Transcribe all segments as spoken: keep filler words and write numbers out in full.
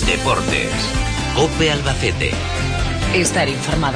Deportes. COPE Albacete. Estar informado.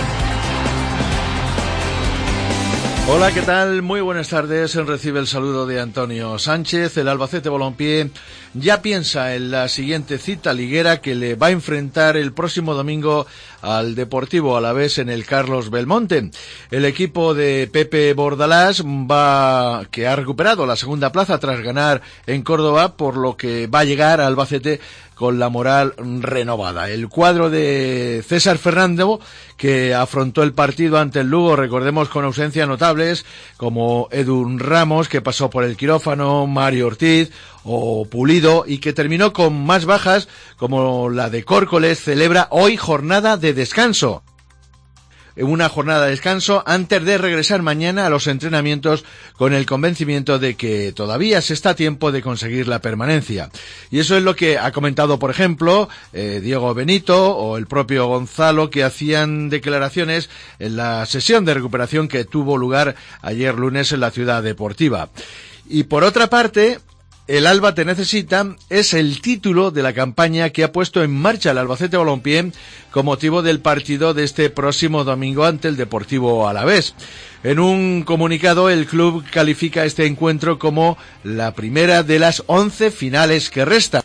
Hola, ¿qué tal? Muy buenas tardes. Recibe el saludo de Antonio Sánchez. El Albacete Balompié ya piensa en la siguiente cita liguera que le va a enfrentar el próximo domingo al Deportivo Alavés en el Carlos Belmonte. El equipo de Pepe Bordalás va, que ha recuperado la segunda plaza tras ganar en Córdoba, por lo que va a llegar a Albacete con la moral renovada. El cuadro de César Fernando, que afrontó el partido ante el Lugo, recordemos, con ausencias notables como Edun Ramos, que pasó por el quirófano, Mario Ortiz o Pulido, y que terminó con más bajas como la de Córcoles, celebra hoy jornada de descanso. Una jornada de descanso antes de regresar mañana a los entrenamientos con el convencimiento de que todavía se está a tiempo de conseguir la permanencia. Y eso es lo que ha comentado, por ejemplo, eh, Diego Benito o el propio Gonzalo, que hacían declaraciones en la sesión de recuperación que tuvo lugar ayer lunes en la Ciudad Deportiva. Y por otra parte, el Alba te necesita es el título de la campaña que ha puesto en marcha el Albacete Balompié con motivo del partido de este próximo domingo ante el Deportivo Alavés. En un comunicado, el club califica este encuentro como la primera de las once finales que restan.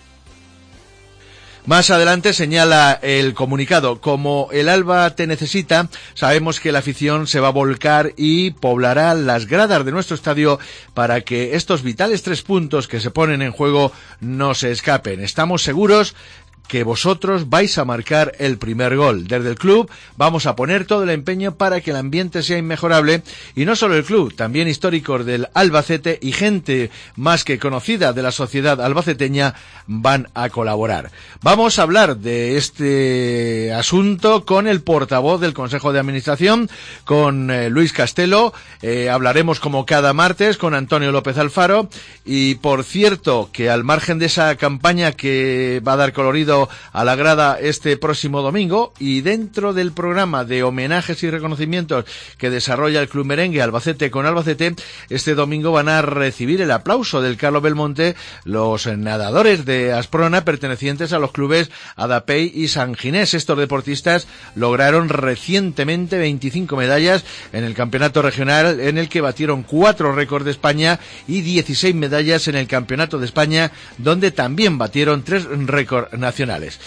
Más adelante señala el comunicado: como el Alba te necesita, sabemos que la afición se va a volcar y poblará las gradas de nuestro estadio para que estos vitales tres puntos que se ponen en juego no se escapen. Estamos seguros que vosotros vais a marcar el primer gol. Desde el club vamos a poner todo el empeño para que el ambiente sea inmejorable, y no solo el club, también históricos del Albacete y gente más que conocida de la sociedad albaceteña van a colaborar. Vamos a hablar de este asunto con el portavoz del Consejo de Administración, con eh, Luis Castelo. Eh, hablaremos como cada martes con Antonio López Alfaro, y por cierto que al margen de esa campaña que va a dar colorido a la grada este próximo domingo, y dentro del programa de homenajes y reconocimientos que desarrolla el Club Merengue Albacete con Albacete, este domingo van a recibir el aplauso del Carlos Belmonte los nadadores de Asprona pertenecientes a los clubes Adapey y San Ginés. Estos deportistas lograron recientemente veinticinco medallas en el campeonato regional, en el que batieron cuatro récords de España, y dieciséis medallas en el campeonato de España, donde también batieron tres récords nacionales.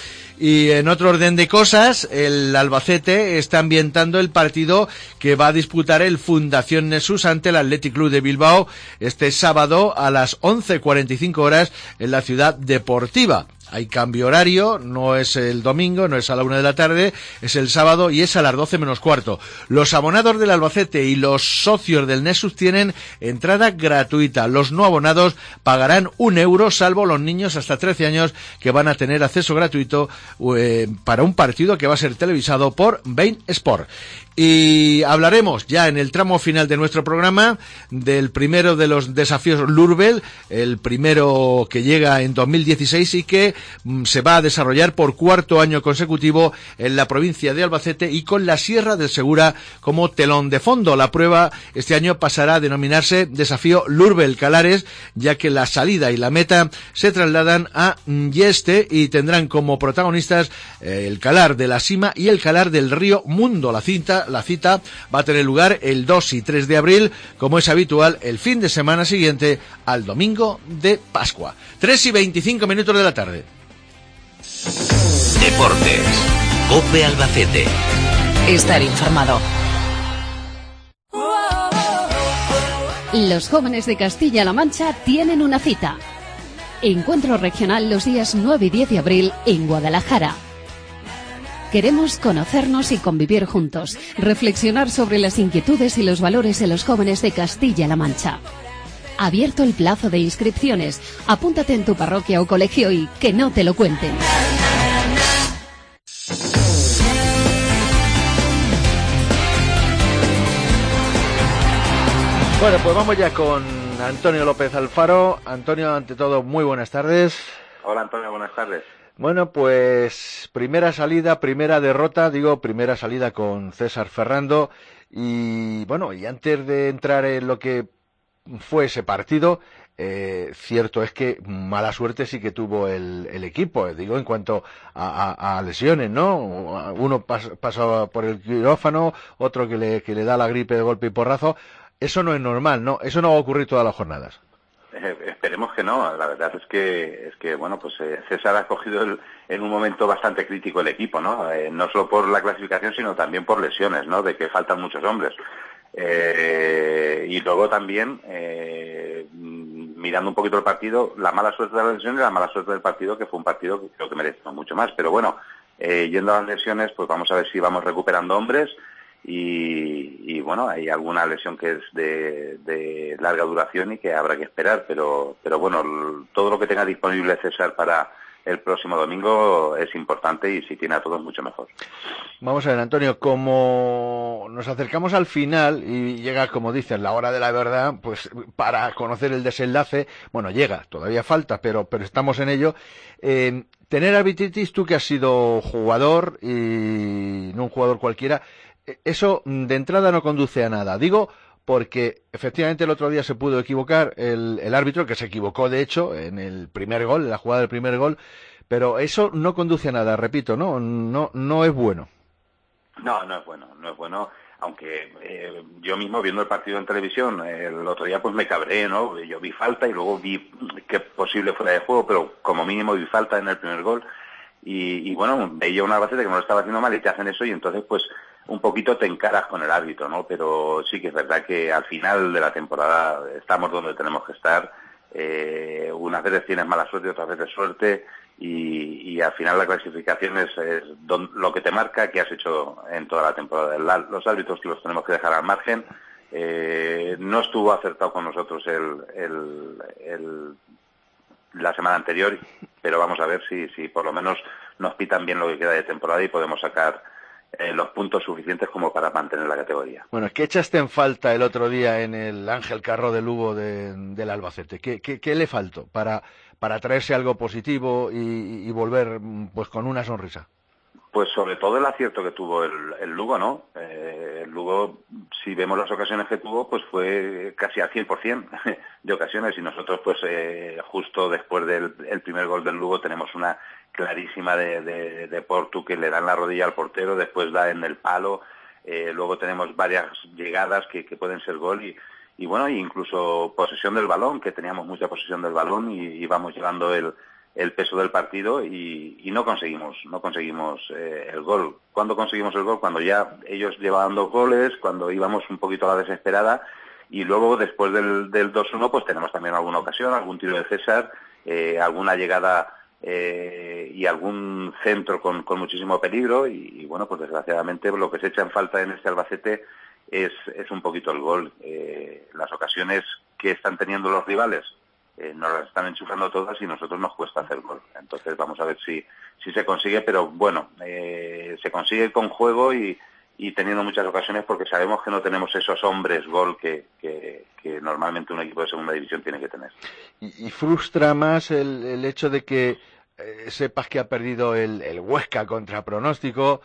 Y en otro orden de cosas, el Albacete está ambientando el partido que va a disputar el Fundación Nesús ante el Athletic Club de Bilbao este sábado a las once cuarenta y cinco horas en la Ciudad Deportiva. Hay cambio horario, no es el domingo, no es a la una de la tarde, es el sábado y es a las doce menos cuarto. Los abonados del Albacete y los socios del Nesús tienen entrada gratuita. Los no abonados pagarán un euro, salvo los niños hasta trece años, que van a tener acceso gratuito eh, para un partido que va a ser televisado por Bein Sport. Y hablaremos ya en el tramo final de nuestro programa del primero de los desafíos Lurbel, el primero que llega en dos mil dieciséis y que mm, se va a desarrollar por cuarto año consecutivo en la provincia de Albacete, y con la Sierra del Segura como telón de fondo. La prueba este año pasará a denominarse Desafío Lurbel Calares, ya que la salida y la meta se trasladan a Yeste y tendrán como protagonistas eh, el Calar de la Sima y el Calar del Río Mundo. La cinta La cita va a tener lugar el dos y tres de abril, como es habitual, el fin de semana siguiente al domingo de Pascua. tres y veinticinco minutos de la tarde. Deportes. COPE Albacete. Estar informado. Los jóvenes de Castilla-La Mancha tienen una cita. Encuentro regional los días nueve y diez de abril en Guadalajara. Queremos conocernos y convivir juntos, reflexionar sobre las inquietudes y los valores de los jóvenes de Castilla-La Mancha. Abierto el plazo de inscripciones. Apúntate en tu parroquia o colegio y que no te lo cuenten. Bueno, pues vamos ya con Antonio López Alfaro. Antonio, ante todo, muy buenas tardes. Hola, Antonio, buenas tardes. Bueno, pues primera salida, primera derrota, digo primera salida con César Ferrando, y bueno, y antes de entrar en lo que fue ese partido. Eh, cierto es que mala suerte sí que tuvo el, el equipo, eh, digo, en cuanto a, a, a lesiones, ¿no? Uno pas, pasaba por el quirófano, otro que le, que le da la gripe de golpe y porrazo. Eso no es normal, ¿no? Eso no va a ocurrir todas las jornadas. Eh, esperemos que no. La verdad es que, es que bueno, pues eh, César ha cogido el, en un momento bastante crítico el equipo, ¿no? Eh, no solo por la clasificación, sino también por lesiones, ¿no? De que faltan muchos hombres. Eh, y luego también, eh, mirando un poquito el partido, la mala suerte de las lesiones y la mala suerte del partido, que fue un partido que creo que mereció mucho más. Pero bueno, eh, yendo a las lesiones, pues vamos a ver si vamos recuperando hombres y, y bueno, hay alguna lesión que es de, de larga duración y que habrá que esperar, pero, pero bueno, todo lo que tenga disponible César para el próximo domingo es importante y si tiene a todos mucho mejor. Vamos a ver, Antonio, como nos acercamos al final y llega, como dices, la hora de la verdad, pues para conocer el desenlace, bueno, llega, todavía falta, pero, pero estamos en ello. Eh, tener arbitritis, tú que has sido jugador y no un jugador cualquiera, eso de entrada no conduce a nada. Digo, porque efectivamente el otro día se pudo equivocar el, el árbitro, que se equivocó de hecho en el primer gol, en la jugada del primer gol, pero eso no conduce a nada, repito, no, no, no es bueno. No, no es bueno, no es bueno, aunque eh, yo mismo viendo el partido en televisión, eh, el otro día pues me cabré, ¿no? Yo vi falta y luego vi que posible fuera de juego, pero como mínimo vi falta en el primer gol y, y bueno, veía una Albacete que no lo estaba haciendo mal y te hacen eso y entonces pues un poquito te encaras con el árbitro, ¿no? Pero sí que es verdad que al final de la temporada estamos donde tenemos que estar. Eh, unas veces tienes mala suerte, otras veces suerte y, y al final la clasificación es, es don, lo que te marca que has hecho en toda la temporada. La, los árbitros los tenemos que dejar al margen. Eh, no estuvo acertado con nosotros el, el, el, la semana anterior, pero vamos a ver si, si por lo menos nos pitan bien lo que queda de temporada y podemos sacar Eh, los puntos suficientes como para mantener la categoría. Bueno, ¿qué echaste en falta el otro día en el Ángel Carro de Lugo de, del Albacete? ¿Qué, qué, qué le faltó para, para traerse algo positivo y, y volver pues con una sonrisa? Pues sobre todo el acierto que tuvo el, el Lugo, ¿no? Eh, el Lugo, si vemos las ocasiones que tuvo, pues fue casi al cien por ciento de ocasiones y nosotros pues eh, justo después del el primer gol del Lugo tenemos una clarísima de, de, de Portu que le dan la rodilla al portero, después da en el palo, eh, luego tenemos varias llegadas que, que pueden ser gol y, y bueno, incluso posesión del balón, que teníamos mucha posesión del balón y íbamos llevando el, el peso del partido y, y no conseguimos, no conseguimos eh, el gol. ¿Cuándo conseguimos el gol? Cuando ya ellos llevaban dos goles, cuando íbamos un poquito a la desesperada y luego después del, del dos uno pues tenemos también alguna ocasión, algún tiro de César, eh, alguna llegada Eh, y algún centro con, con muchísimo peligro y, y bueno, pues desgraciadamente lo que se echa en falta en este Albacete es, es un poquito el gol. Eh, las ocasiones que están teniendo los rivales eh, nos las están enchufando todas y nosotros nos cuesta hacer gol. Entonces vamos a ver si, si se consigue, pero bueno, eh, se consigue con juego y, y teniendo muchas ocasiones porque sabemos que no tenemos esos hombres gol que, que, que normalmente un equipo de segunda división tiene que tener. Y, y frustra más el, el hecho de que eh, sepas que ha perdido el, el Huesca contra pronóstico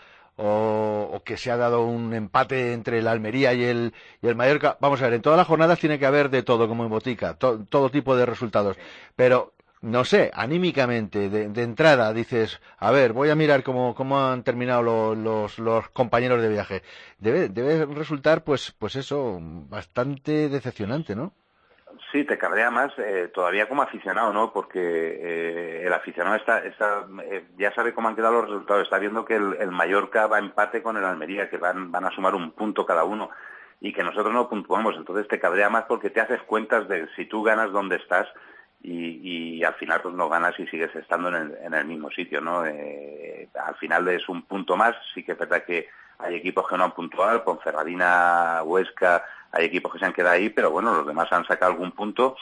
o, o que se ha dado un empate entre el Almería y el, y el Mallorca. Vamos a ver, en todas las jornadas tiene que haber de todo como en botica, to, todo tipo de resultados, pero no sé, anímicamente, de, de entrada, dices, a ver, voy a mirar cómo, cómo han terminado los, los, los compañeros de viaje. Debe, debe resultar, pues, pues eso, bastante decepcionante, ¿no? Sí, te cabrea más eh, todavía como aficionado, ¿no? Porque eh, el aficionado está, está eh, ya sabe cómo han quedado los resultados. Está viendo que el, el Mallorca va a empate con el Almería, que van, van a sumar un punto cada uno y que nosotros no puntuamos. Entonces te cabrea más porque te haces cuentas de si tú ganas dónde estás y, y al final pues no ganas y sigues estando en el, en el mismo sitio, ¿no? Eh, al final es un punto más. Sí que es verdad que hay equipos que no han puntuado, Ponferradina, Huesca, hay equipos que se han quedado ahí, pero bueno, los demás han sacado algún punto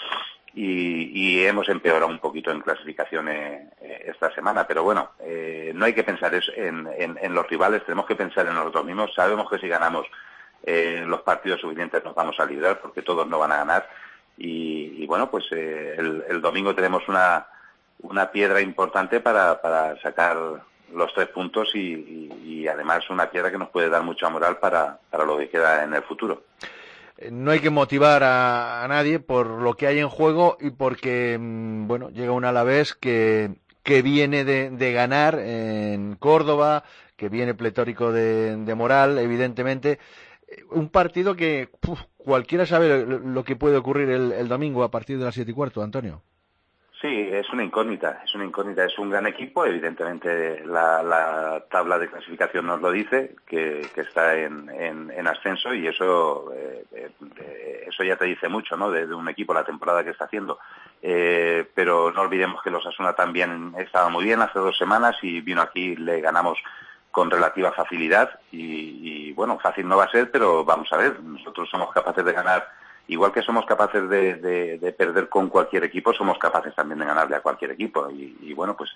y, y hemos empeorado un poquito en clasificaciones eh, esta semana. Pero bueno, eh, no hay que pensar eso en, en, en los rivales, tenemos que pensar en nosotros mismos. Sabemos que si ganamos eh, los partidos suficientes nos vamos a librar porque todos no van a ganar. Y, y bueno, pues eh, el, el domingo tenemos una, una piedra importante para, para sacar los tres puntos y, y, y además una piedra que nos puede dar mucha moral para, para lo que queda en el futuro. no hay que motivar a, a nadie por lo que hay en juego y porque, bueno, llega un Alavés que, que viene de, de ganar en Córdoba, que viene pletórico de, de moral, evidentemente. Un partido que uf, cualquiera sabe lo, lo que puede ocurrir el, el domingo a partir de las siete y cuarto, Antonio. Sí, es una incógnita, es una incógnita, es un gran equipo, evidentemente la, la tabla de clasificación nos lo dice, que, que está en, en, en ascenso y eso eh, eh, eso ya te dice mucho, ¿no?, de, de un equipo, la temporada que está haciendo. Eh, pero no olvidemos que los Osasuna también estaba muy bien hace dos semanas y vino aquí, le ganamos con relativa facilidad y, y bueno, fácil no va a ser, pero vamos a ver, nosotros somos capaces de ganar. Igual que somos capaces de, de, de perder con cualquier equipo, somos capaces también de ganarle a cualquier equipo. Y, y bueno, pues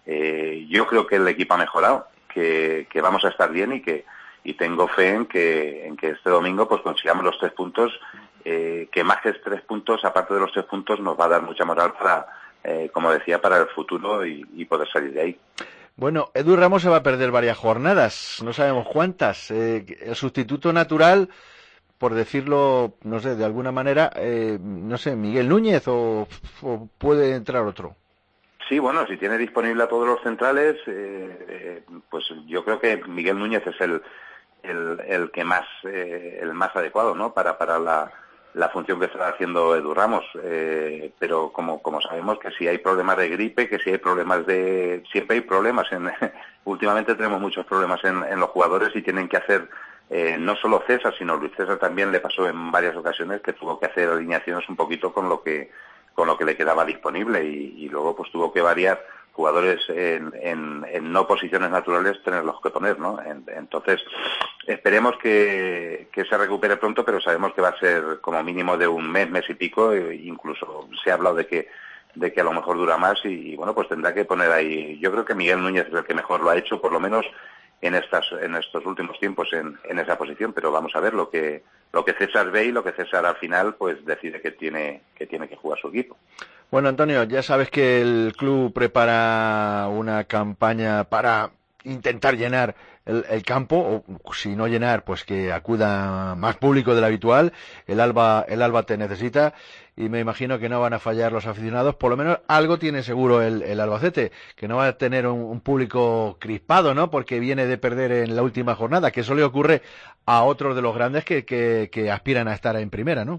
eh, yo creo que el equipo ha mejorado, que, que vamos a estar bien y que y tengo fe en que en que este domingo pues consigamos los tres puntos, eh, que más que tres puntos, aparte de los tres puntos, nos va a dar mucha moral para, eh, como decía, para el futuro y, y poder salir de ahí. Bueno, Edu Ramos se va a perder varias jornadas, no sabemos cuántas. Eh, el sustituto natural, por decirlo, no sé, de alguna manera, eh, no sé, Miguel Núñez o, o puede entrar otro. Sí, bueno, si tiene disponible a todos los centrales, eh, eh, pues yo creo que Miguel Núñez es el el, el que más eh, el más adecuado, ¿no?, para para la, la función que está haciendo Edu Ramos. Eh, pero como como sabemos que si hay problemas de gripe, que si hay problemas de siempre hay problemas en últimamente tenemos muchos problemas en, en los jugadores y tienen que hacer. Eh, no solo César, sino Luis César también le pasó en varias ocasiones que tuvo que hacer alineaciones un poquito con lo que con lo que le quedaba disponible y, y luego pues tuvo que variar jugadores en, en, en no posiciones naturales, tenerlos que poner, ¿no? En, entonces esperemos que, que se recupere pronto, pero sabemos que va a ser como mínimo de un mes, mes y pico, e incluso se ha hablado de que de que a lo mejor dura más y, y bueno, pues tendrá que poner ahí. Yo creo que Miguel Núñez es el que mejor lo ha hecho, por lo menos en estas en estos últimos tiempos en, en esa posición, pero vamos a ver lo que lo que César ve y lo que César al final pues decide que tiene que tiene que jugar su equipo. Bueno, Antonio, ya sabes que el club prepara una campaña para intentar llenar el, el campo, o si no llenar, pues que acuda más público del habitual. El Alba, el Alba te necesita y me imagino que no van a fallar los aficionados. Por lo menos algo tiene seguro el, el Albacete, que no va a tener un, un público crispado, ¿no?, porque viene de perder en la última jornada, que eso le ocurre a otros de los grandes que, que, que aspiran a estar en primera, ¿no?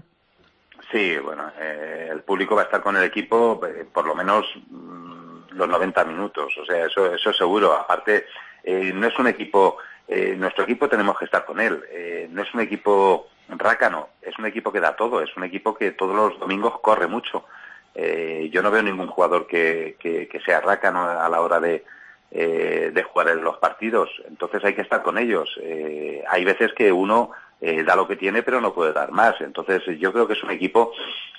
Sí, bueno, eh, el público va a estar con el equipo eh, por lo menos mmm, los noventa minutos, o sea, eso eso es seguro. Aparte, eh, no es un equipo, eh, nuestro equipo tenemos que estar con él, eh, no es un equipo rácano, es un equipo que da todo, es un equipo que todos los domingos corre mucho. Eh, yo no veo ningún jugador que, que, que sea rácano a la hora de, eh, de jugar en los partidos, entonces hay que estar con ellos. Eh, hay veces que uno eh, da lo que tiene pero no puede dar más, entonces yo creo que es un equipo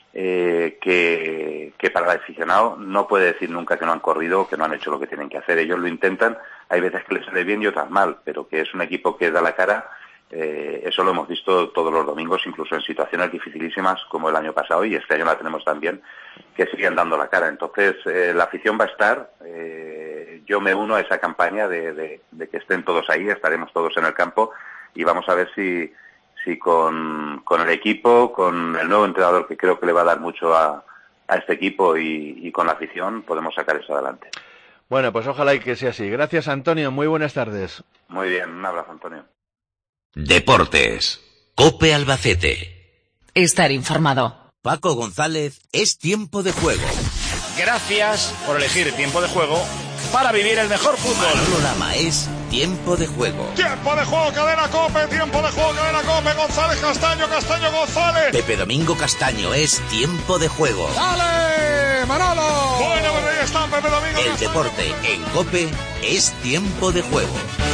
eh, que, que para el aficionado no puede decir nunca que no han corrido, que no han hecho lo que tienen que hacer. Ellos lo intentan, hay veces que les sale bien y otras mal, pero que es un equipo que da la cara. Eh, eso lo hemos visto todos los domingos, incluso en situaciones dificilísimas como el año pasado, y este año la tenemos también, que siguen dando la cara. Entonces eh, la afición va a estar, eh, yo me uno a esa campaña de, de, de que estén todos ahí, estaremos todos en el campo y vamos a ver si si con, con el equipo, con el nuevo entrenador que creo que le va a dar mucho a, a este equipo y, y con la afición podemos sacar eso adelante. Bueno, pues ojalá y que sea así. Gracias, Antonio, muy buenas tardes. Muy bien, un abrazo, Antonio. Deportes. COPE Albacete. Estar informado. Paco González, es tiempo de juego. Gracias por elegir Tiempo de Juego para vivir el mejor fútbol. Manolo Lama, es tiempo de juego. Tiempo de juego, cadena COPE, tiempo de juego, cadena COPE, González, Castaño, Castaño, González. Pepe Domingo Castaño, es tiempo de juego. ¡Dale, Manolo! Bueno, pues ahí está Pepe Domingo. El Castaño. deporte en COPE es tiempo de juego.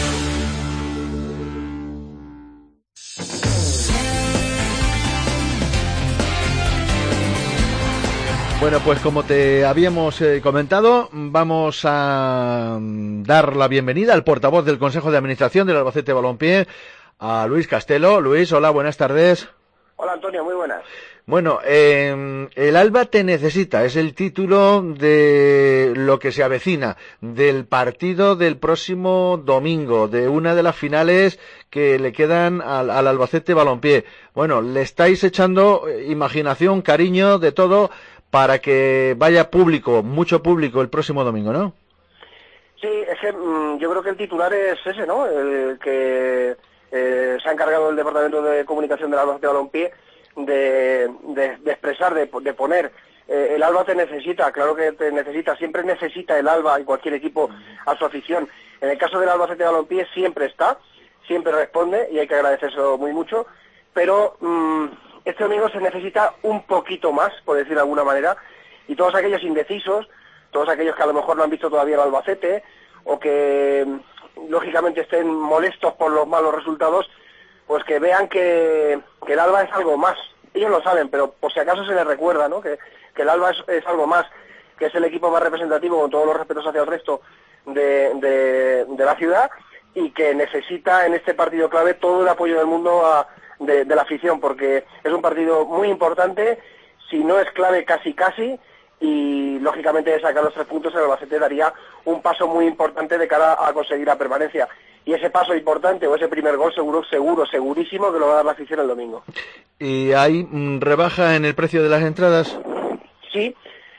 Bueno, pues como te habíamos eh, comentado, vamos a mm, dar la bienvenida al portavoz del Consejo de Administración del Albacete Balompié, a Luis Castelo. Luis, hola, buenas tardes. Hola Antonio, muy buenas. Bueno, eh, el Alba te necesita, es el título de lo que se avecina, del partido del próximo domingo, de una de las finales que le quedan al, al Albacete Balompié. Bueno, le estáis echando imaginación, cariño, de todo, para que vaya público, mucho público el próximo domingo, ¿no? Sí, es que mmm, yo creo que el titular es ese, ¿no? El que eh, se ha encargado el Departamento de Comunicación del Albacete Balompié de, de, de expresar, de, de poner. Eh, el Alba te necesita, claro que te necesita, siempre necesita el Alba y cualquier equipo a su afición. En el caso del Albacete Balompié siempre está, siempre responde y hay que agradecerlo muy mucho, pero mmm, este domingo se necesita un poquito más, por decir de alguna manera, y todos aquellos indecisos, todos aquellos que a lo mejor no han visto todavía el Albacete o que lógicamente estén molestos por los malos resultados, pues que vean que, que el Alba es algo más. Ellos lo saben, pero por si acaso se les recuerda, ¿no? Que, que el Alba es, es algo más, que es el equipo más representativo, con todos los respetos hacia el resto de, de, de la ciudad, y que necesita en este partido clave todo el apoyo del mundo a, de, de la afición, porque es un partido muy importante, si no es clave casi casi, y lógicamente de sacar los tres puntos el Albacete daría un paso muy importante de cara a conseguir la permanencia. Y ese paso importante o ese primer gol seguro, seguro, segurísimo que lo va a dar la afición el domingo. ¿Y hay mm, rebaja en el precio de las entradas? Sí,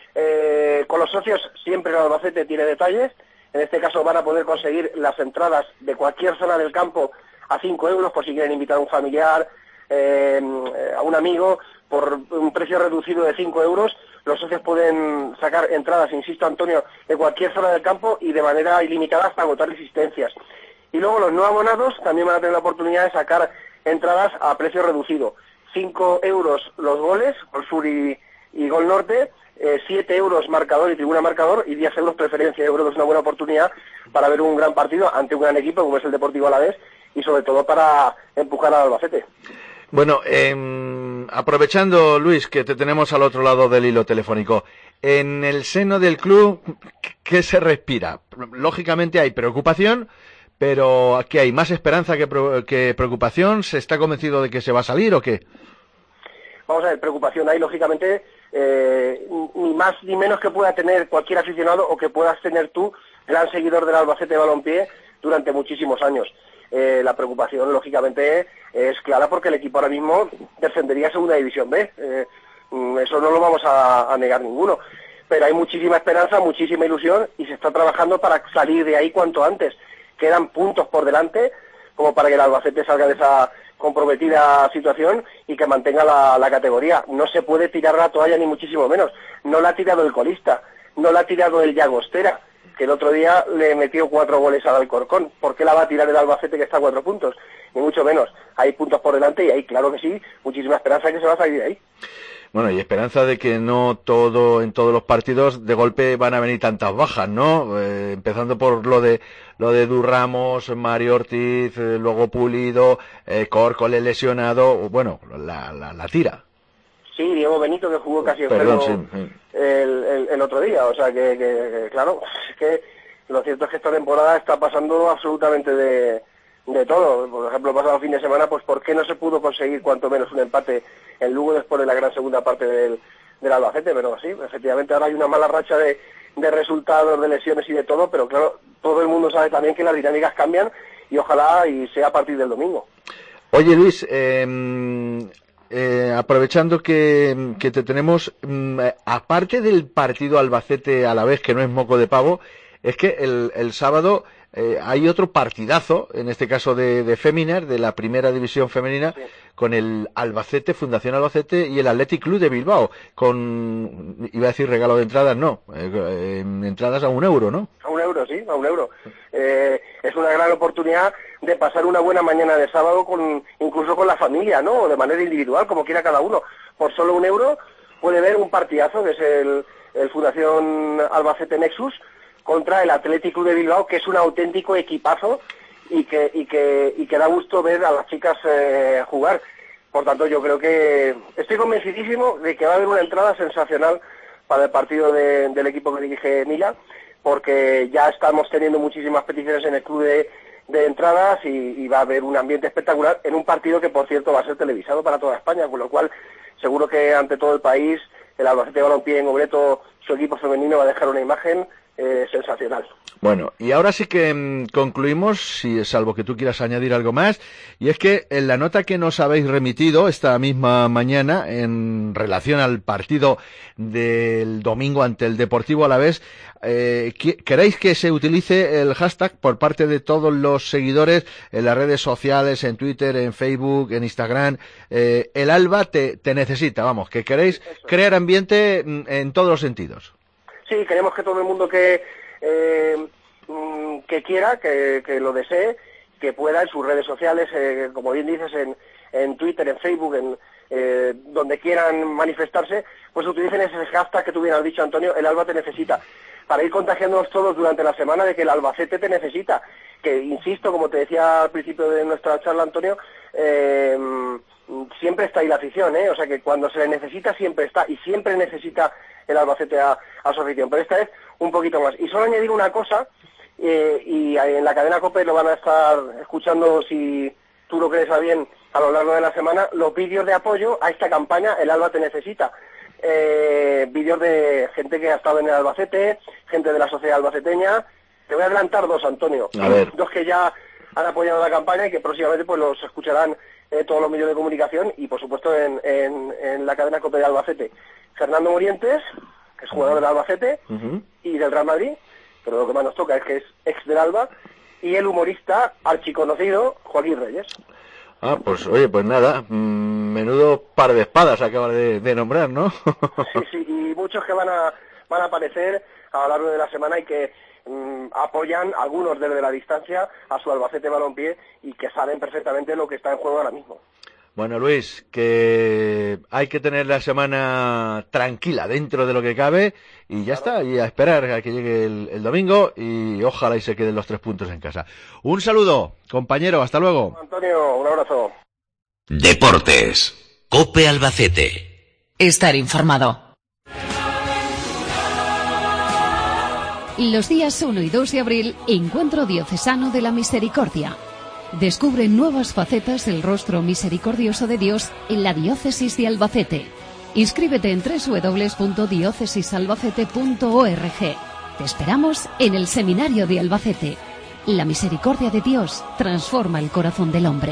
eh, con los socios siempre el Albacete tiene detalles. En este caso van a poder conseguir las entradas de cualquier zona del campo a cinco euros por si quieren invitar a un familiar, eh, a un amigo, por un precio reducido de cinco euros. Los socios pueden sacar entradas, insisto Antonio, de cualquier zona del campo y de manera ilimitada hasta agotar existencias. Y luego los no abonados también van a tener la oportunidad de sacar entradas a precio reducido. cinco euros los goles, Gol Sur y, y Gol Norte, eh, siete euros marcador y tribuna marcador y diez euros preferencia. Yo creo que es una buena oportunidad para ver un gran partido ante un gran equipo como es el Deportivo Alavés y sobre todo para empujar al Albacete. Bueno, eh, aprovechando, Luis, que te tenemos al otro lado del hilo telefónico, en el seno del club, ¿qué se respira? Lógicamente hay preocupación, pero ¿qué hay? ¿Más esperanza que, pro- que preocupación? ¿Se está convencido de que se va a salir o qué? Vamos a ver, preocupación hay, lógicamente, eh, ni más ni menos que pueda tener cualquier aficionado o que puedas tener tú, gran seguidor del Albacete Balompié, durante muchísimos años. Eh, la preocupación, lógicamente, es clara porque el equipo ahora mismo descendería a Segunda División B. Eh, eso no lo vamos a, a negar ninguno. Pero hay muchísima esperanza, muchísima ilusión y se está trabajando para salir de ahí cuanto antes. Quedan puntos por delante como para que el Albacete salga de esa comprometida situación y que mantenga la, la categoría. No se puede tirar la toalla ni muchísimo menos. No la ha tirado el colista, no la ha tirado el Llagostera, que el otro día le metió cuatro goles al Alcorcón. ¿Por qué la va a tirar el Albacete que está a cuatro puntos? Ni mucho menos. Hay puntos por delante y hay, claro que sí, muchísima esperanza de que se va a salir de ahí. Bueno, y esperanza de que no todo, en todos los partidos de golpe van a venir tantas bajas, ¿no? Eh, empezando por lo de lo de Durramos, Mario Ortiz, eh, luego Pulido, eh, Córcole lesionado, bueno, la, la, la tira. Sí, Diego Benito, que jugó casi Perdón, enfermo sí, sí. El, el, el otro día. O sea, que, que, que claro, es que lo cierto es que esta temporada está pasando absolutamente de, de todo. Por ejemplo, el pasado fin de semana, pues ¿por qué no se pudo conseguir cuanto menos un empate en Lugo después de la gran segunda parte del, del Albacete? Pero sí, efectivamente ahora hay una mala racha de, de resultados, de lesiones y de todo, pero claro, todo el mundo sabe también que las dinámicas cambian y ojalá y sea a partir del domingo. Oye, Luis, eh... Eh, aprovechando que, que te tenemos, mmm, aparte del partido Albacete a la vez, que no es moco de pavo, es que el, el sábado eh, hay otro partidazo, en este caso de, de Féminas, de la primera división femenina, sí, con el Albacete, Fundación Albacete y el Athletic Club de Bilbao, con, iba a decir regalo de entradas, no, eh, eh, entradas a un euro, ¿no? A un euro, sí, a un euro. Eh, es una gran oportunidad de pasar una buena mañana de sábado con incluso con la familia, ¿no? O de manera individual, como quiera cada uno. Por solo un euro puede ver un partidazo, que es el, el Fundación Albacete Nexus, contra el Athletic Club de Bilbao, que es un auténtico equipazo y que y que y que da gusto ver a las chicas eh, jugar. Por tanto, yo creo que estoy convencidísimo de que va a haber una entrada sensacional para el partido de, del equipo que dirige Mila, porque ya estamos teniendo muchísimas peticiones en el club de de entradas y, y va a haber un ambiente espectacular en un partido que, por cierto, va a ser televisado para toda España, con lo cual seguro que ante todo el país el Albacete Balompié en Obreto, su equipo femenino, va a dejar una imagen eh, sensacional. Bueno, y ahora sí que mmm, concluimos, si salvo que tú quieras añadir algo más, y es que en la nota que nos habéis remitido esta misma mañana en relación al partido del domingo ante el Deportivo Alavés, eh, ¿queréis que se utilice el hashtag por parte de todos los seguidores en las redes sociales, en Twitter, en Facebook, en Instagram? Eh, el Alba te, te necesita, vamos, que queréis crear ambiente en todos los sentidos. Sí, queremos que todo el mundo que eh, que quiera, que, que lo desee, que pueda en sus redes sociales, eh, como bien dices, en, en Twitter, en Facebook, en eh, donde quieran manifestarse, pues utilicen ese hashtag que tú bien has dicho, Antonio, el Alba te necesita, para ir contagiándonos todos durante la semana de que el Albacete te necesita, que insisto, como te decía al principio de nuestra charla, Antonio, eh, siempre está ahí la afición, ¿eh? O sea que cuando se le necesita siempre está, y siempre necesita el Albacete a, a su afición, pero esta vez un poquito más. Y solo añadir una cosa, eh, y en la cadena COPE lo van a estar escuchando, si tú lo crees a bien, a lo largo de la semana, los vídeos de apoyo a esta campaña, el Alba te necesita. Eh, vídeos de gente que ha estado en el Albacete, gente de la sociedad albaceteña. Te voy a adelantar dos, Antonio. A ver. Dos que ya han apoyado la campaña y que próximamente pues los escucharán eh, todos los medios de comunicación y por supuesto en, en, en la cadena COPE de Albacete. Fernando Morientes, que es jugador del Albacete uh-huh. y del Real Madrid, pero lo que más nos toca es que es ex del Alba, y el humorista archiconocido Joaquín Reyes. Ah, pues oye, pues nada, mmm, menudo par de espadas acaba de, de nombrar, ¿no? Sí, sí, y muchos que van a van a aparecer a lo largo de la semana y que mmm, apoyan, algunos desde la distancia, a su Albacete Balompié y que saben perfectamente lo que está en juego ahora mismo. Bueno, Luis, que hay que tener la semana tranquila dentro de lo que cabe y ya claro. está, y a esperar a que llegue el, el domingo y ojalá y se queden los tres puntos en casa. Un saludo, compañero, hasta luego. Antonio, un abrazo. Deportes, COPE Albacete. Estar informado. Los días uno y dos de abril, Encuentro Diocesano de la Misericordia. Descubre nuevas facetas del rostro misericordioso de Dios en la diócesis de Albacete. Inscríbete en doble u doble u doble u punto diócesis albacete punto org. Te esperamos en el Seminario de Albacete. La misericordia de Dios transforma el corazón del hombre.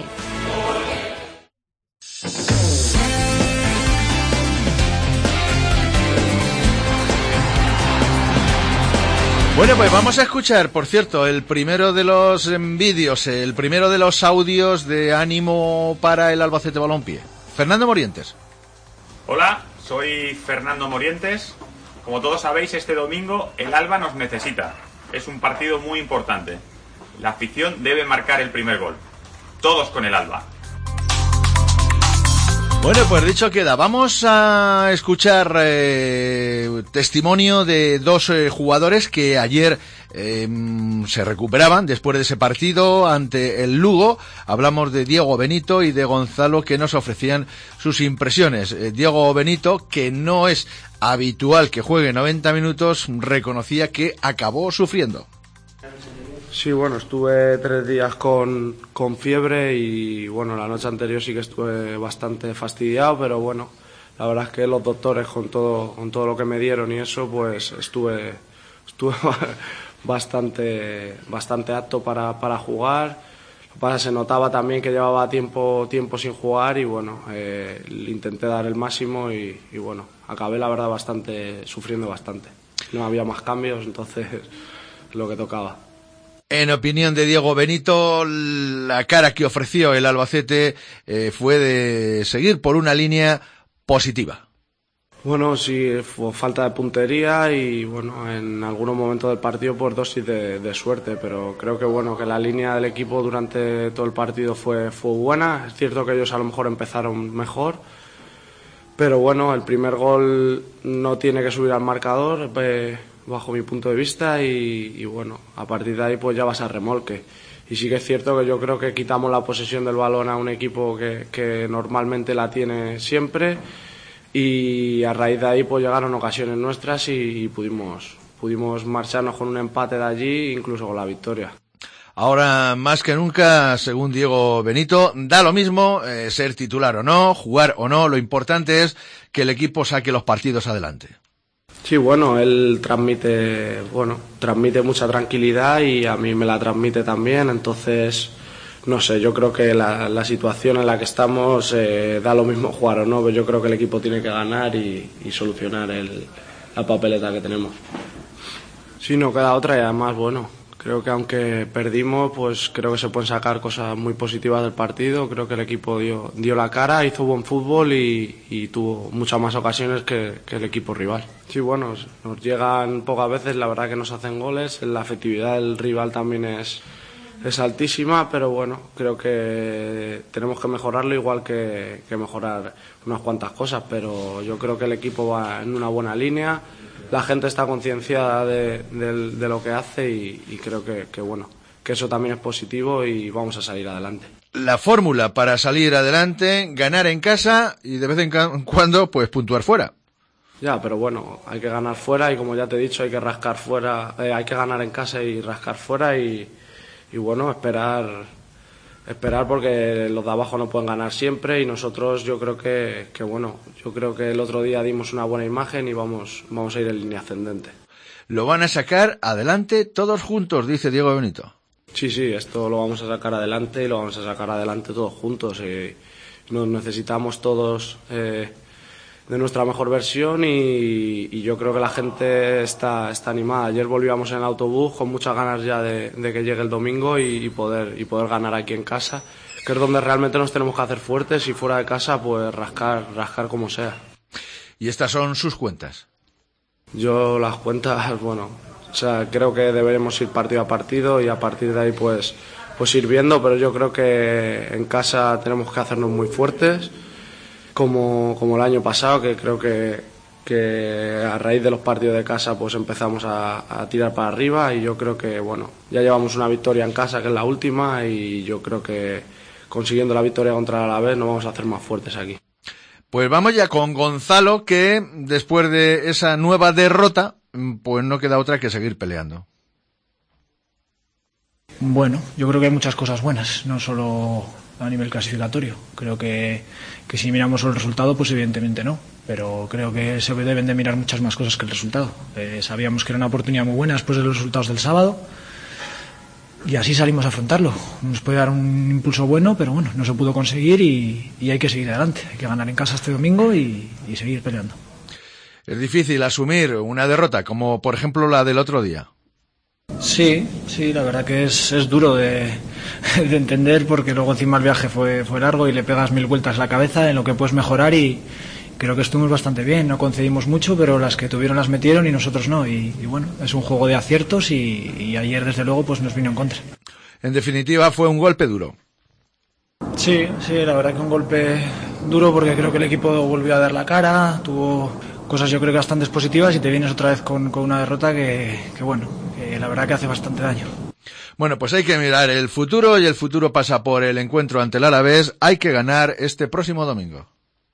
Bueno, pues vamos a escuchar, por cierto, el primero de los vídeos, el primero de los audios de ánimo para el Albacete Balompié. Fernando Morientes. Hola, soy Fernando Morientes. Como todos sabéis, este domingo el Alba nos necesita. Es un partido muy importante. La afición debe marcar el primer gol. Todos con el Alba. Bueno, pues dicho queda, vamos a escuchar eh, testimonio de dos eh, jugadores que ayer eh, se recuperaban después de ese partido ante el Lugo. Hablamos de Diego Benito y de Gonzalo, que nos ofrecían sus impresiones. Eh, Diego Benito, que no es habitual que juegue noventa minutos, reconocía que acabó sufriendo. Sí, bueno, estuve tres días con, con fiebre y bueno, la noche anterior sí que estuve bastante fastidiado, pero bueno, la verdad es que los doctores con todo, con todo lo que me dieron y eso, pues estuve, estuve bastante, bastante apto para, para jugar. Lo que pasa es que se notaba también que llevaba tiempo, tiempo sin jugar y bueno, eh, intenté dar el máximo y, y bueno, acabé la verdad bastante, sufriendo bastante. No había más cambios, entonces lo que tocaba. En opinión de Diego Benito, la cara que ofreció el Albacete eh, fue de seguir por una línea positiva. Bueno, sí, fue falta de puntería y bueno, en algunos momentos del partido por dosis de, de suerte, pero creo que bueno, que la línea del equipo durante todo el partido fue, fue buena. Es cierto que ellos a lo mejor empezaron mejor, pero bueno, el primer gol no tiene que subir al marcador, eh, bajo mi punto de vista, y, y bueno, a partir de ahí pues ya vas a remolque. Y sí que es cierto que yo creo que quitamos la posesión del balón a un equipo que, que normalmente la tiene siempre, y a raíz de ahí pues llegaron ocasiones nuestras y, y pudimos, pudimos marcharnos con un empate de allí, incluso con la victoria. Ahora más que nunca, según Diego Benito, da lo mismo eh, ser titular o no, jugar o no, lo importante es que el equipo saque los partidos adelante. Sí, bueno, él transmite, bueno, transmite mucha tranquilidad y a mí me la transmite también, entonces, no sé, yo creo que la, la situación en la que estamos eh, da lo mismo jugar o no, pero yo creo que el equipo tiene que ganar y, y solucionar el, la papeleta que tenemos. Sí, no queda otra y además, bueno, creo que aunque perdimos, pues creo que se pueden sacar cosas muy positivas del partido. Creo que el equipo dio, dio la cara, hizo buen fútbol y, y tuvo muchas más ocasiones que, que el equipo rival. Sí, bueno, nos llegan pocas veces, la verdad que nos hacen goles. La efectividad del rival también es, es altísima, pero bueno, creo que tenemos que mejorarlo igual que, que mejorar unas cuantas cosas. Pero yo creo que el equipo va en una buena línea. La gente está concienciada de, de, de lo que hace y, y creo que, que bueno, que eso también es positivo y vamos a salir adelante. La fórmula para salir adelante, ganar en casa y de vez en cuando pues puntuar fuera. Ya, pero bueno, hay que ganar fuera y como ya te he dicho, hay que rascar fuera, eh, hay que ganar en casa y rascar fuera y, y bueno, esperar esperar porque los de abajo no pueden ganar siempre y nosotros yo creo que, que bueno, yo creo que el otro día dimos una buena imagen y vamos, vamos a ir en línea ascendente. Lo van a sacar adelante todos juntos, dice Diego Benito. Sí, sí, esto lo vamos a sacar adelante y lo vamos a sacar adelante todos juntos. Y nos necesitamos todos eh, de nuestra mejor versión y, y yo creo que la gente está, está animada. Ayer volvíamos en el autobús con muchas ganas ya de, de que llegue el domingo y, y, poder, y poder ganar aquí en casa, que es donde realmente nos tenemos que hacer fuertes y fuera de casa pues rascar, rascar como sea. ¿Y estas son sus cuentas? Yo las cuentas, bueno, o sea, creo que deberemos ir partido a partido y a partir de ahí pues, pues ir viendo, pero yo creo que en casa tenemos que hacernos muy fuertes. Como, como el año pasado, que creo que, que a raíz de los partidos de casa pues empezamos a, a tirar para arriba y yo creo que bueno, ya llevamos una victoria en casa que es la última y yo creo que consiguiendo la victoria contra el Alavés nos vamos a hacer más fuertes aquí. Pues vamos ya con Gonzalo, que después de esa nueva derrota pues no queda otra que seguir peleando. Bueno, yo creo que hay muchas cosas buenas, no solo a nivel clasificatorio. Creo que, que si miramos el resultado, pues evidentemente no, pero creo que se deben de mirar muchas más cosas que el resultado. Eh, sabíamos que era una oportunidad muy buena después de los resultados del sábado y así salimos a afrontarlo. Nos puede dar un impulso bueno, pero bueno, no se pudo conseguir y, y hay que seguir adelante. Hay que ganar en casa este domingo y, y seguir peleando. Es difícil asumir una derrota como por ejemplo la del otro día. Sí, sí, la verdad que es, es duro de, de entender porque luego encima el viaje fue, fue largo y le pegas mil vueltas a la cabeza en lo que puedes mejorar y creo que estuvimos bastante bien, no concedimos mucho, pero las que tuvieron las metieron y nosotros no y, y bueno, es un juego de aciertos y, y ayer desde luego pues nos vino en contra. En definitiva fue un golpe duro. Sí, sí, la verdad que un golpe duro porque creo que el equipo volvió a dar la cara, tuvo cosas yo creo que bastante positivas y te vienes otra vez con, con una derrota que, que bueno, que la verdad que hace bastante daño. Bueno, pues hay que mirar el futuro y el futuro pasa por el encuentro ante el Alavés. Hay que ganar este próximo domingo.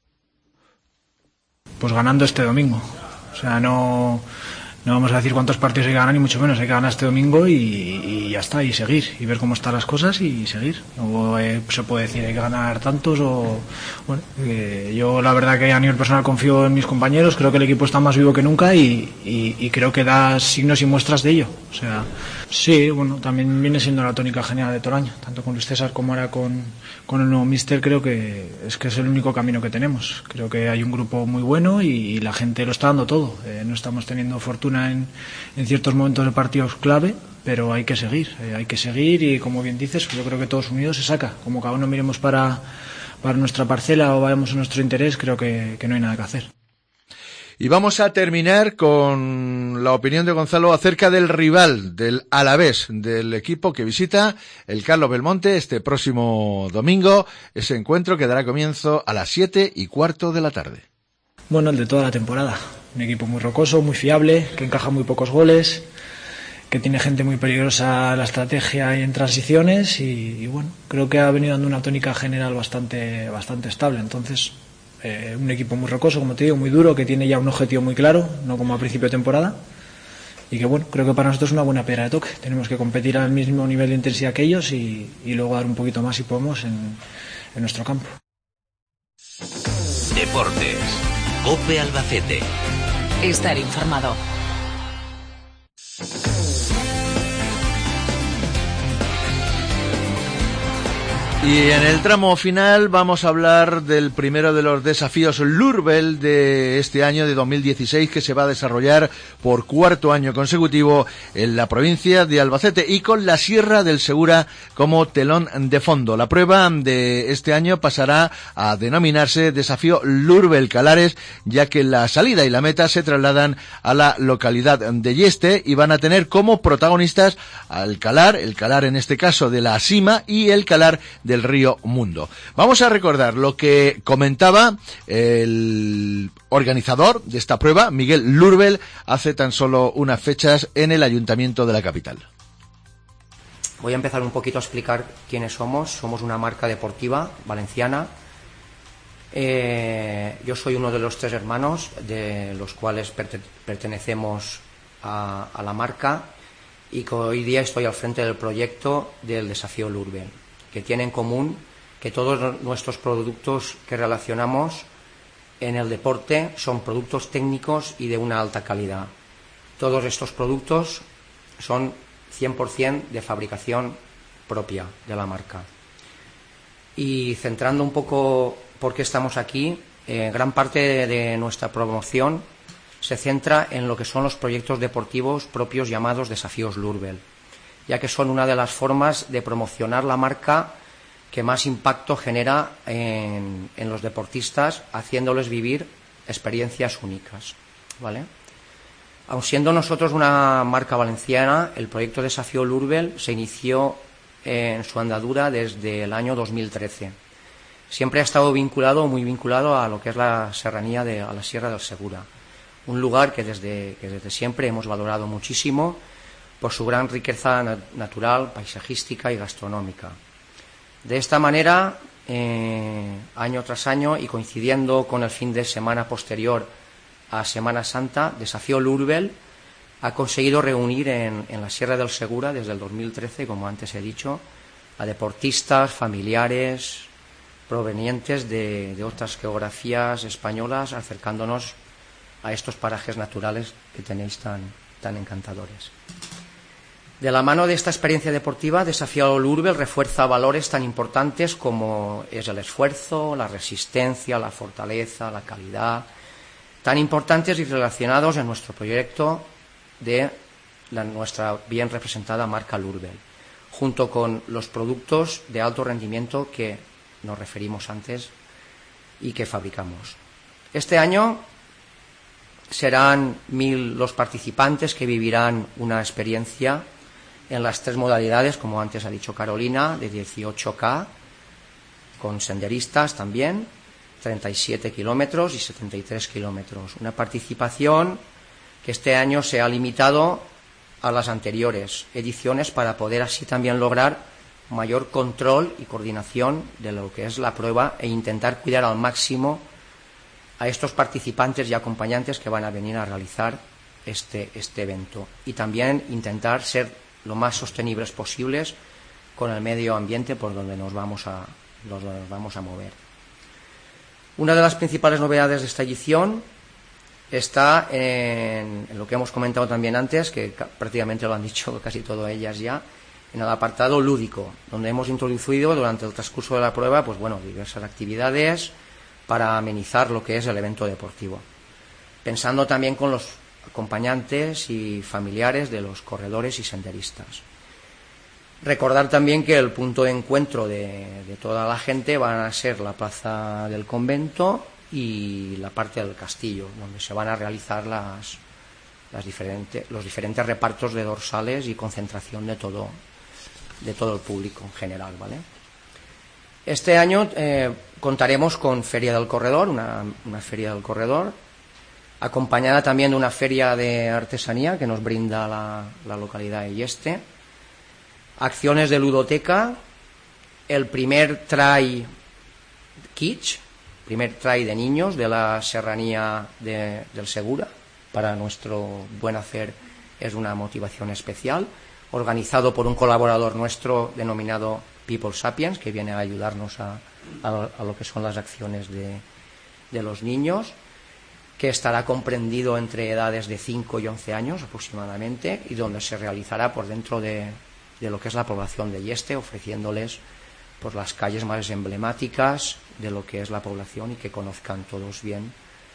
Pues ganando este domingo. O sea, no, no vamos a decir cuántos partidos hay que ganar ni mucho menos. Hay que ganar este domingo y, y ya está, y seguir, y ver cómo están las cosas y seguir. No eh, se puede decir hay que ganar tantos o... Bueno, eh, yo la verdad que a nivel personal confío en mis compañeros, creo que el equipo está más vivo que nunca y, y, y creo que da signos y muestras de ello. O sea, sí, bueno, también viene siendo la tónica general de todo el año, tanto con Luis César como ahora con, con el nuevo míster. Creo que es que es el único camino que tenemos. Creo que hay un grupo muy bueno y, y la gente lo está dando todo. Eh, no estamos teniendo fortuna en, en ciertos momentos de partidos clave, pero hay que seguir, eh, hay que seguir y como bien dices, yo creo que todos unidos se saca. Como cada uno miremos para, para nuestra parcela o vayamos a nuestro interés, creo que, que no hay nada que hacer. Y vamos a terminar con la opinión de Gonzalo acerca del rival, del Alavés, del equipo que visita el Carlos Belmonte este próximo domingo. Ese encuentro que dará comienzo a las siete y cuarto de la tarde. Bueno, el de toda la temporada. Un equipo muy rocoso, muy fiable, que encaja muy pocos goles, que tiene gente muy peligrosa en la estrategia y en transiciones y, y bueno, creo que ha venido dando una tónica general bastante, bastante estable. Entonces, Eh, un equipo muy rocoso, como te digo, muy duro, que tiene ya un objetivo muy claro, no como a principio de temporada y que bueno, creo que para nosotros es una buena piedra de toque. Tenemos que competir al mismo nivel de intensidad que ellos y, y luego dar un poquito más si podemos en, en nuestro campo. Deportes. COPE Albacete. Estar informado. Y en el tramo final vamos a hablar del primero de los desafíos Lurbel de este año de dos mil dieciséis, que se va a desarrollar por cuarto año consecutivo en la provincia de Albacete y con la Sierra del Segura como telón de fondo. La prueba de este año pasará a denominarse Desafío Lurbel Calares, ya que la salida y la meta se trasladan a la localidad de Yeste y van a tener como protagonistas al Calar, el Calar en este caso de la Sima y el Calar del Río Mundo. Vamos a recordar lo que comentaba el organizador de esta prueba, Miguel Lurbel, hace tan solo unas fechas en el Ayuntamiento de la capital. Voy a empezar un poquito a explicar quiénes somos. Somos una marca deportiva valenciana. Eh, yo soy uno de los tres hermanos, de los cuales perte- pertenecemos a, a la marca, y que hoy día estoy al frente del proyecto del Desafío Lurbel, que tiene en común que todos nuestros productos que relacionamos en el deporte son productos técnicos y de una alta calidad. Todos estos productos son cien por ciento de fabricación propia de la marca. Y centrando un poco por qué estamos aquí, eh, gran parte de nuestra promoción se centra en lo que son los proyectos deportivos propios llamados Desafíos Lurbel, ya que son una de las formas de promocionar la marca que más impacto genera en, en los deportistas, haciéndoles vivir experiencias únicas, ¿vale? Aun siendo nosotros una marca valenciana, el proyecto Desafío Lurbel se inició en su andadura desde el año dos mil trece. Siempre ha estado vinculado, muy vinculado a lo que es la serranía de a la Sierra del Segura, un lugar que desde, que desde siempre hemos valorado muchísimo por su gran riqueza natural, paisajística y gastronómica. De esta manera, eh, año tras año y coincidiendo con el fin de semana posterior a Semana Santa, Desafío Lurbel ha conseguido reunir en, en la Sierra del Segura desde el dos mil trece, como antes he dicho, a deportistas, familiares provenientes de, de otras geografías españolas, acercándonos a estos parajes naturales que tenéis tan, tan encantadores. De la mano de esta experiencia deportiva, Desafío Lurbel refuerza valores tan importantes como es el esfuerzo, la resistencia, la fortaleza, la calidad, tan importantes y relacionados en nuestro proyecto de la, nuestra bien representada marca Lurbel, junto con los productos de alto rendimiento que nos referimos antes y que fabricamos. Este año serán mil los participantes que vivirán una experiencia en las tres modalidades, como antes ha dicho Carolina, de dieciocho K, con senderistas también, treinta y siete kilómetros y setenta y tres kilómetros. Una participación que este año se ha limitado a las anteriores ediciones para poder así también lograr mayor control y coordinación de lo que es la prueba e intentar cuidar al máximo a estos participantes y acompañantes que van a venir a realizar este, este evento, y también intentar ser lo más sostenibles posibles con el medio ambiente por donde nos vamos a, donde nos vamos a mover. Una de las principales novedades de esta edición está en, en lo que hemos comentado también antes, que prácticamente lo han dicho casi todas ellas ya, en el apartado lúdico, donde hemos introducido durante el transcurso de la prueba, pues bueno, diversas actividades para amenizar lo que es el evento deportivo, pensando también con los acompañantes y familiares de los corredores y senderistas. Recordar también que el punto de encuentro de, de toda la gente van a ser la plaza del convento y la parte del castillo, donde se van a realizar las, las diferentes, los diferentes repartos de dorsales y concentración de todo, de todo el público en general, ¿vale? Este año eh, contaremos con Feria del Corredor, una, una Feria del Corredor, acompañada también de una feria de artesanía que nos brinda la, la localidad de Yeste, acciones de ludoteca, el primer try Kitsch, primer try de niños de la serranía de, del Segura, para nuestro buen hacer es una motivación especial, organizado por un colaborador nuestro denominado People Sapiens, que viene a ayudarnos a, a, a lo que son las acciones de, de los niños, que estará comprendido entre edades de cinco y once años aproximadamente, y donde se realizará por dentro de, de lo que es la población de Yeste, ofreciéndoles por las calles más emblemáticas de lo que es la población y que conozcan todos bien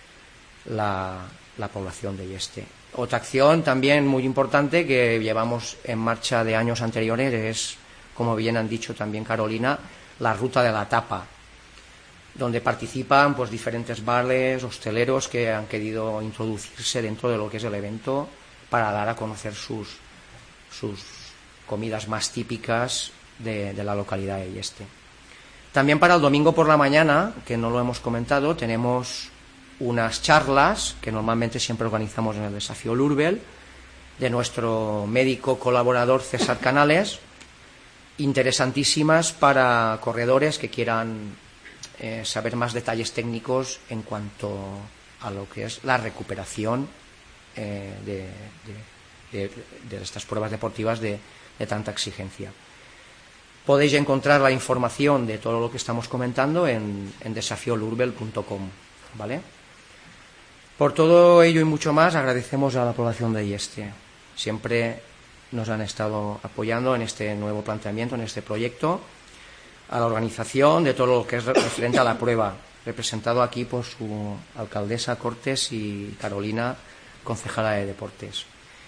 la, la población de Yeste. Otra acción también muy importante que llevamos en marcha de años anteriores es, como bien han dicho también Carolina, la Ruta de la Tapa, donde participan pues diferentes bares, hosteleros que han querido introducirse dentro de lo que es el evento para dar a conocer sus, sus comidas más típicas de, de la localidad de Yeste. También para el domingo por la mañana, que no lo hemos comentado, tenemos unas charlas que normalmente siempre organizamos en el Desafío Lurbel, de nuestro médico colaborador César Canales, interesantísimas para corredores que quieran eh, saber más detalles técnicos en cuanto a lo que es la recuperación eh, de, de, de, de estas pruebas deportivas de, de tanta exigencia. Podéis encontrar la información de todo lo que estamos comentando en, en desafío lurbel punto com, ¿vale? Por todo ello y mucho más, agradecemos a la población de Yeste. Siempre nos han estado apoyando en este nuevo planteamiento, en este proyecto, a la organización de todo lo que es referente a la prueba, representado aquí por su alcaldesa Cortés y Carolina, concejala de Deportes.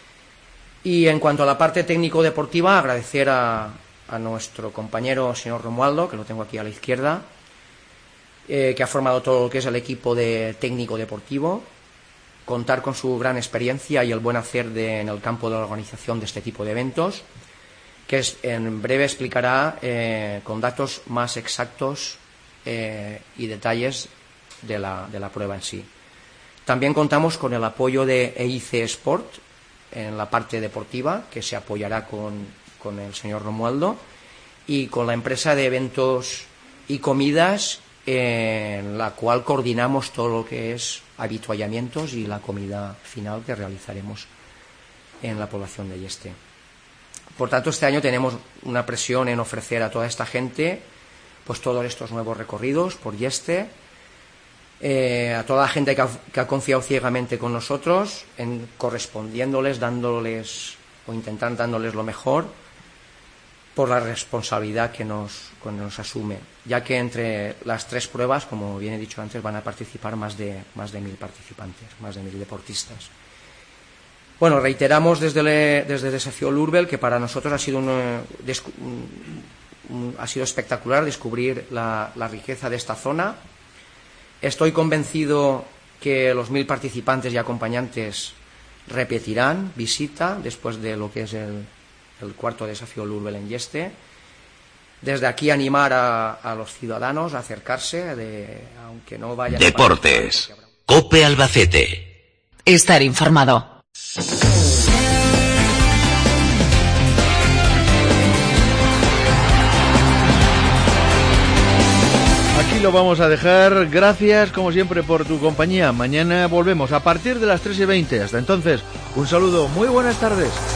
Y en cuanto a la parte técnico-deportiva, agradecer a, a nuestro compañero señor Romualdo, que lo tengo aquí a la izquierda, eh, que ha formado todo lo que es el equipo de técnico-deportivo, contar con su gran experiencia y el buen hacer de, en el campo de la organización de este tipo de eventos, que es, en breve explicará eh, con datos más exactos eh, y detalles de la, de la prueba en sí. También contamos con el apoyo de E I C Sport en la parte deportiva, que se apoyará con, con el señor Romualdo, y con la empresa de eventos y comidas, eh, en la cual coordinamos todo lo que es habituallamientos y la comida final que realizaremos en la población de Yeste. Por tanto, este año tenemos una presión en ofrecer a toda esta gente pues todos estos nuevos recorridos por Yeste, eh, a toda la gente que ha, que ha confiado ciegamente con nosotros, en correspondiéndoles, dándoles o intentando dándoles lo mejor por la responsabilidad que nos, que nos asume, ya que entre las tres pruebas, como bien he dicho antes, van a participar más de, más de mil participantes, más de mil deportistas. Bueno, reiteramos desde, le, desde Desafío Lurbel que para nosotros ha sido, un, un, un, ha sido espectacular descubrir la, la riqueza de esta zona. Estoy convencido que los mil participantes y acompañantes repetirán visita después de lo que es el el cuarto Desafío Lurbel en Yeste. Desde aquí animar a, a los ciudadanos a acercarse, de, aunque no vayan... Deportes. COPE Albacete. Estar informado. Aquí lo vamos a dejar. Gracias, como siempre, por tu compañía. Mañana volvemos a partir de las tres y veinte. Hasta entonces, un saludo. Muy buenas tardes.